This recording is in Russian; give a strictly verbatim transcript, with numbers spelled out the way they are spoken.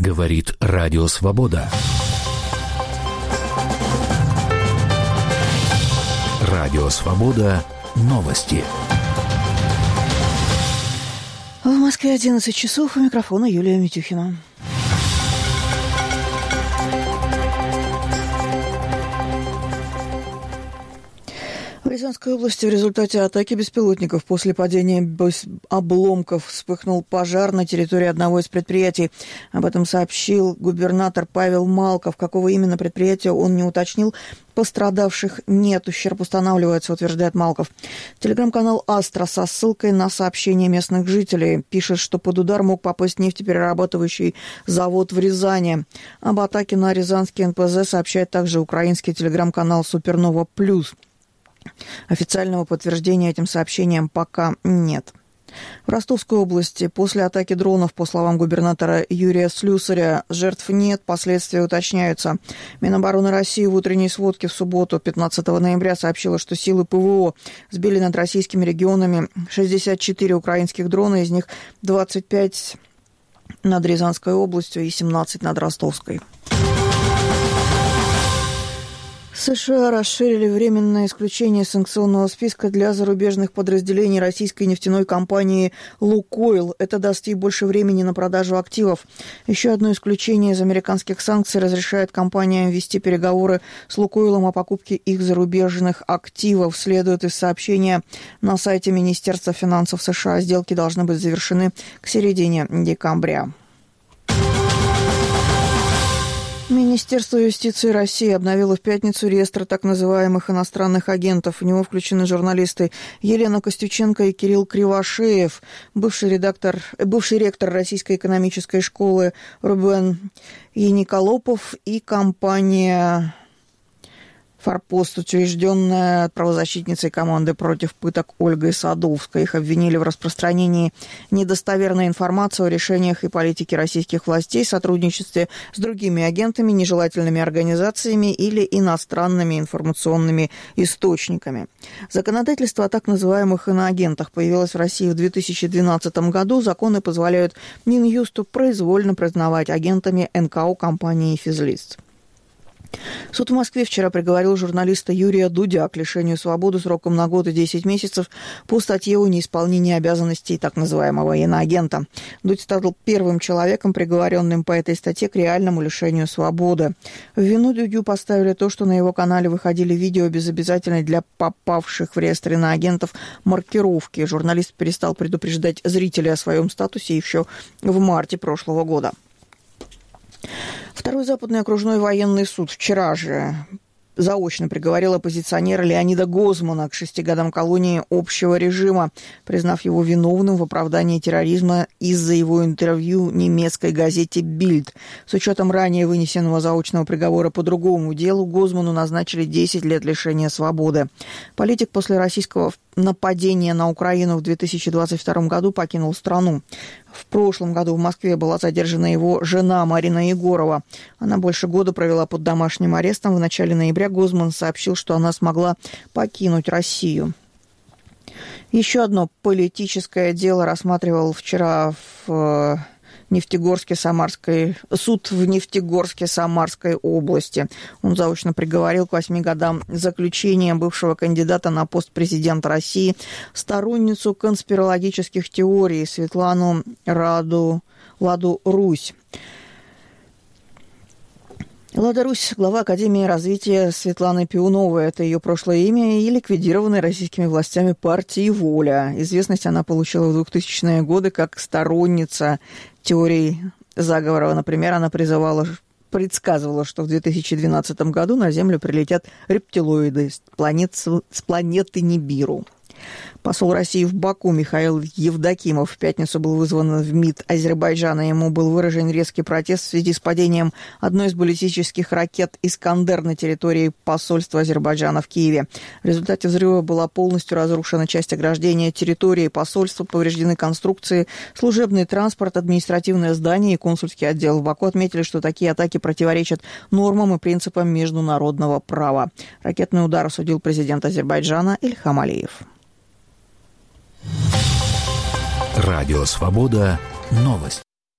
Говорит Радио Свобода. Радио Свобода. Новости. В Москве одиннадцать часов. У микрофона Юлия Митюхина. В Рязанской области в результате атаки беспилотников после падения обломков вспыхнул пожар на территории одного из предприятий. Об этом сообщил губернатор Павел Малков. Какого именно предприятия он не уточнил. Пострадавших нет, ущерб устанавливается, утверждает Малков. Телеграм-канал «Астра» со ссылкой на сообщение местных жителей пишет, что под удар мог попасть нефтеперерабатывающий завод в Рязани. Об атаке на рязанский эн пэ зэ сообщает также украинский телеграм-канал «Супернова Плюс». Официального подтверждения этим сообщениям пока нет. В Ростовской области после атаки дронов, по словам губернатора Юрия Слюсаря, жертв нет, последствия уточняются. Минобороны России в утренней сводке в субботу, пятнадцатого ноября, сообщила, что силы пэ вэ о сбили над российскими регионами шестьдесят четыре украинских дрона, из них двадцать пять над Рязанской областью и семнадцать над Ростовской. США расширили временное исключение санкционного списка для зарубежных подразделений российской нефтяной компании «Лукойл». Это даст ей больше времени на продажу активов. Еще одно исключение из американских санкций разрешает компаниям вести переговоры с «Лукойлом» о покупке их зарубежных активов. Следует из сообщения на сайте Министерства финансов США. Сделки должны быть завершены к середине декабря. Министерство юстиции России обновило в пятницу реестр так называемых иностранных агентов. В него включены журналисты Елена Костюченко и Кирилл Кривошеев, бывший редактор, бывший ректор Российской экономической школы Рубен Яниколопов и компания «Форпост», учрежденная правозащитницей команды против пыток Ольгой Садовской. Их обвинили в распространении недостоверной информации о решениях и политике российских властей, сотрудничестве с другими агентами, нежелательными организациями или иностранными информационными источниками. Законодательство о так называемых иноагентах появилось в России в две тысячи двенадцатом году. Законы позволяют Минюсту произвольно признавать агентами эн ка о компании «Физлист». Суд в Москве вчера приговорил журналиста Юрия Дудя к лишению свободы сроком на год и десять месяцев по статье о неисполнении обязанностей так называемого иноагента. Дудь стал первым человеком, приговоренным по этой статье к реальному лишению свободы. В вину Дудю поставили то, что на его канале выходили видео без обязательной для попавших в реестр иноагентов маркировки. Журналист перестал предупреждать зрителей о своем статусе еще в марте прошлого года. Второй Западный окружной военный суд вчера же заочно приговорил оппозиционера Леонида Гозмана к шести годам колонии общего режима, признав его виновным в оправдании терроризма из-за его интервью немецкой газете «Бильд». С учетом ранее вынесенного заочного приговора по другому делу, Гозману назначили десять лет лишения свободы. Политик после российского нападения на Украину в две тысячи двадцать втором году покинул страну. В прошлом году в Москве была задержана его жена Марина Егорова. Она больше года провела под домашним арестом. В начале ноября Гозман сообщил, что она смогла покинуть Россию. Еще одно политическое дело рассматривал вчера в Нефтегорске, Самарской, суд в Нефтегорске, Самарской области. Он заочно приговорил к восьми годам заключения бывшего кандидата на пост президента России, сторонницу конспирологических теорий Светлану Раду, Ладу Русь. Лада Русь, глава Академии развития Светланы Пиуновой. Это ее прошлое имя и ликвидированной российскими властями партии «Воля». Известность она получила в двухтысячные годы как сторонница теорий заговора. Например, она призывала, предсказывала, что в две тысячи двенадцатом году на Землю прилетят рептилоиды с, планет, с планеты Нибиру. Посол России в Баку Михаил Евдокимов в пятницу был вызван в МИД Азербайджана. Ему был выражен резкий протест в связи с падением одной из баллистических ракет «Искандер» на территории посольства Азербайджана в Киеве. В результате взрыва была полностью разрушена часть ограждения территории посольства, повреждены конструкции, служебный транспорт, административное здание и консульский отдел. В Баку отметили, что такие атаки противоречат нормам и принципам международного права. Ракетный удар осудил президент Азербайджана Ильхам Алиев. Радио «Свобода». Новость.